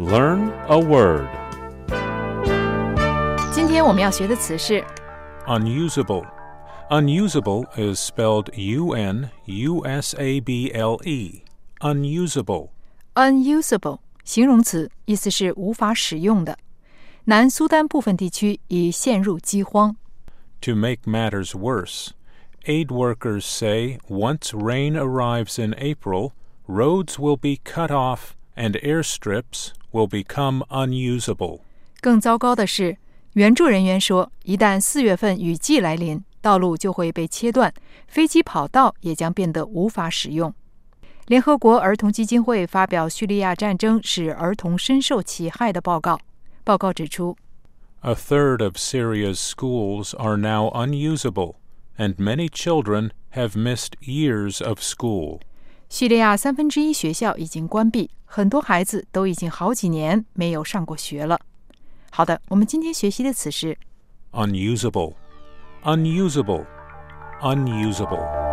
Learn a word. 今天我们要学的词是 Unusable. Unusable is spelled U-N-U-S-A-B-L-E. Unusable. unusable 形容詞，意思是无法使用的。南苏丹部分地区已陷入饥荒。 To make matters worse, aid workers say once rain arrives in April, roads will be cut off and airstrips will become unusable. 更糟糕的是，援助人员说，一旦4月份雨季来临，道路就会被切断，飞机跑道也将变得无法使用。联合国儿童基金会发表叙利亚战争使儿童深受其害的报告。报告指出 A third of Syria's schools are now unusable, and many children have missed years of school. 叙利亚1/3学校已经关闭，很多孩子都已经好几年没有上过学了。好的，我们今天学习的词是 Unusable. Unusable. Unusable.